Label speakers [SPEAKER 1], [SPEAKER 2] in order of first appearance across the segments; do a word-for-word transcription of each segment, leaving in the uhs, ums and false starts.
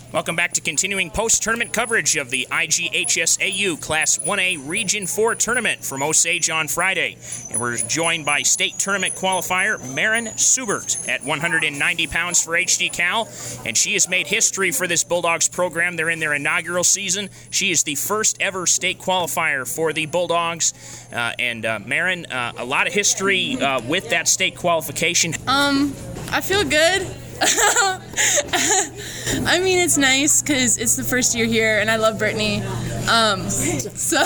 [SPEAKER 1] Welcome back to continuing post-tournament coverage of the I G H S A U Class one A Region four tournament from Osage on Friday. And we're joined by state tournament qualifier Marin Subert at one hundred ninety pounds for H D Cal. And she has made history for this Bulldogs program. They're in their inaugural season. She is the first ever state qualifier for the Bulldogs. Uh, and uh, Marin, uh, a lot of history uh, with that state qualification.
[SPEAKER 2] Um, I feel good. I mean, it's nice because it's the first year here, and I love Brittany. Um, so,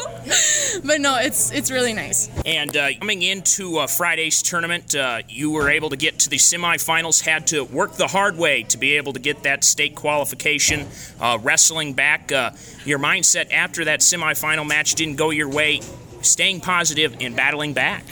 [SPEAKER 2] but no, it's it's really nice.
[SPEAKER 1] And uh, coming into uh, Friday's tournament, uh, you were able to get to the semifinals. Had to work the hard way to be able to get that state qualification. Uh, wrestling back, uh, your mindset after that semifinal match didn't go your way. Staying positive and battling back.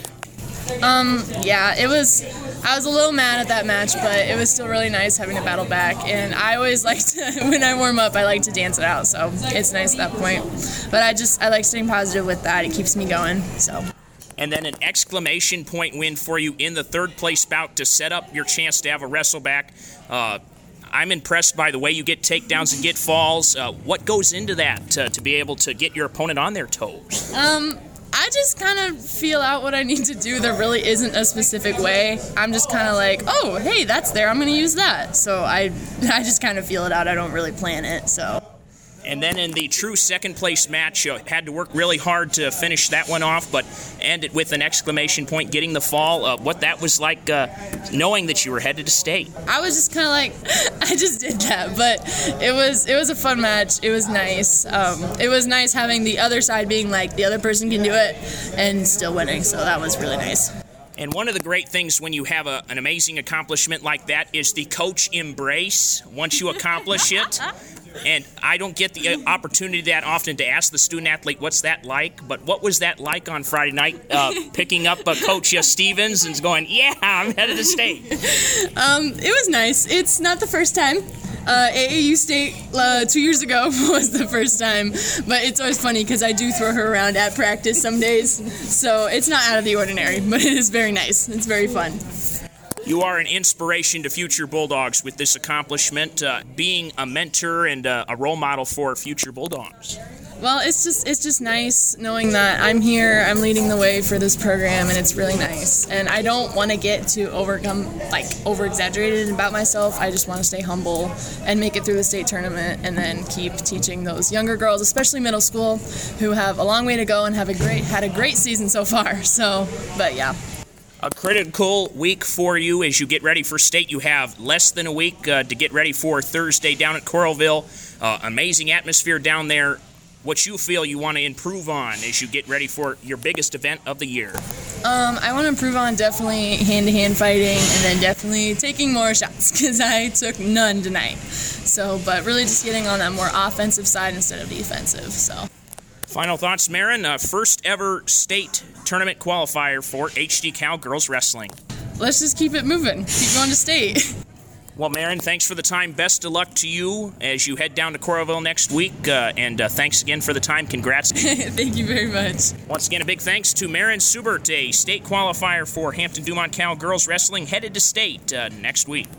[SPEAKER 2] Um, yeah, it was, I was a little mad at that match, but it was still really nice having to battle back, and I always like to, when I warm up, I like to dance it out, so it's nice at that point. But I just, I like staying positive with that. It keeps me going, so.
[SPEAKER 1] And then an exclamation point win for you in the third place bout to set up your chance to have a wrestle back. Uh, I'm impressed by the way you get takedowns and get falls. Uh, what goes into that to, to be able to get your opponent on their toes?
[SPEAKER 2] Um... I just kind of feel out what I need to do. There really isn't a specific way. I'm just kind of like, oh, hey, that's there. I'm going to use that. So I I just kind of feel it out. I don't really plan it. So.
[SPEAKER 1] And then in the true second place match, you had to work really hard to finish that one off, but ended with an exclamation point, getting the fall. Uh, what that was like, uh, knowing that you were headed to state.
[SPEAKER 2] I was just kind of like, I just did that, but it was it was a fun match. It was nice. Um, it was nice having the other side being like, the other person can do it, and still winning. So that was really nice.
[SPEAKER 1] And one of the great things when you have a, an amazing accomplishment like that is the coach embrace once you accomplish it. And I don't get the opportunity that often to ask the student athlete, what's that like? But what was that like on Friday night, uh, picking up uh, Coach uh, Stevens and going, yeah, I'm headed to state?
[SPEAKER 2] Um, it was nice. It's not the first time. Uh, A A U State uh, two years ago was the first time, but it's always funny because I do throw her around at practice some days, so it's not out of the ordinary, but it is very nice. It's very fun.
[SPEAKER 1] You are an inspiration to future Bulldogs with this accomplishment, uh, being a mentor and uh, a role model for future Bulldogs.
[SPEAKER 2] Well, it's just it's just nice knowing that I'm here, I'm leading the way for this program, and it's really nice. And I don't want to get to overcome, like, over-exaggerated about myself. I just want to stay humble and make it through the state tournament and then keep teaching those younger girls, especially middle school, who have a long way to go and have a great had a great season so far. So, but yeah.
[SPEAKER 1] A critical week for you as you get ready for state. You have less than a week uh, to get ready for Thursday down at Coralville. Uh, amazing atmosphere down there. What you feel you want to improve on as you get ready for your biggest event of the year?
[SPEAKER 2] Um, I want to improve on definitely hand-to-hand fighting and then definitely taking more shots because I took none tonight. So, but really just getting on that more offensive side instead of defensive. So.
[SPEAKER 1] Final thoughts, Marin. Uh, first ever state tournament qualifier for H D Cal girls wrestling.
[SPEAKER 2] Let's just keep it moving. Keep going to state.
[SPEAKER 1] Well, Marin, thanks for the time. Best of luck to you as you head down to Coralville next week. Uh, and uh, thanks again for the time. Congrats.
[SPEAKER 2] Thank you very much.
[SPEAKER 1] Once again, a big thanks to Marin Subert, a state qualifier for Hampton-Dumont Cal girls wrestling, headed to state uh, next week.